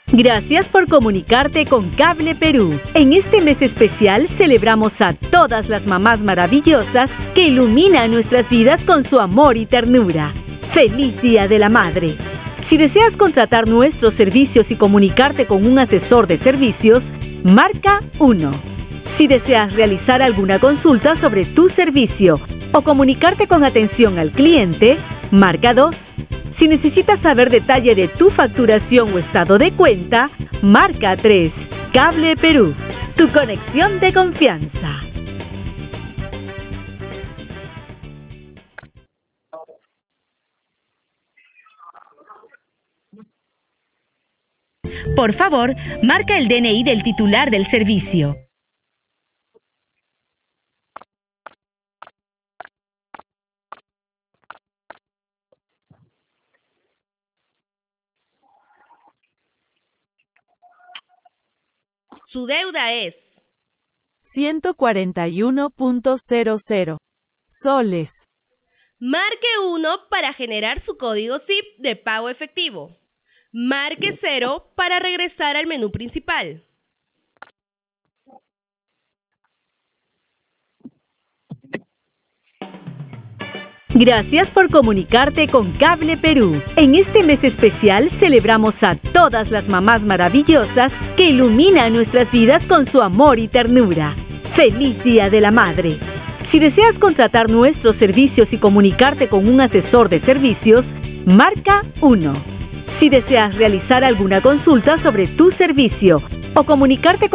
Gracias por comunicarte con Cable Perú. En este mes especial celebramos a todas las mamás maravillosas que iluminan nuestras vidas con su amor y ternura. ¡Feliz Día de la Madre! Si deseas contratar nuestros servicios y comunicarte con un asesor de servicios, marca 1. Si deseas realizar alguna consulta sobre tu servicio o comunicarte con atención al cliente, marca 2. Si necesitas saber detalle de tu facturación o estado de cuenta, marca 3. Cable Perú, tu conexión de confianza. Por favor, marca el DNI del titular del servicio. Su deuda es 141.00 soles. Marque 1 para generar su código SIP de pago efectivo. Marque 0 para regresar al menú principal. Gracias por comunicarte con Cable Perú. En este mes especial celebramos a todas las mamás maravillosas que iluminan nuestras vidas con su amor y ternura. ¡Feliz Día de la Madre! Si deseas contratar nuestros servicios y comunicarte con un asesor de servicios, marca 1. Si deseas realizar alguna consulta sobre tu servicio o comunicarte con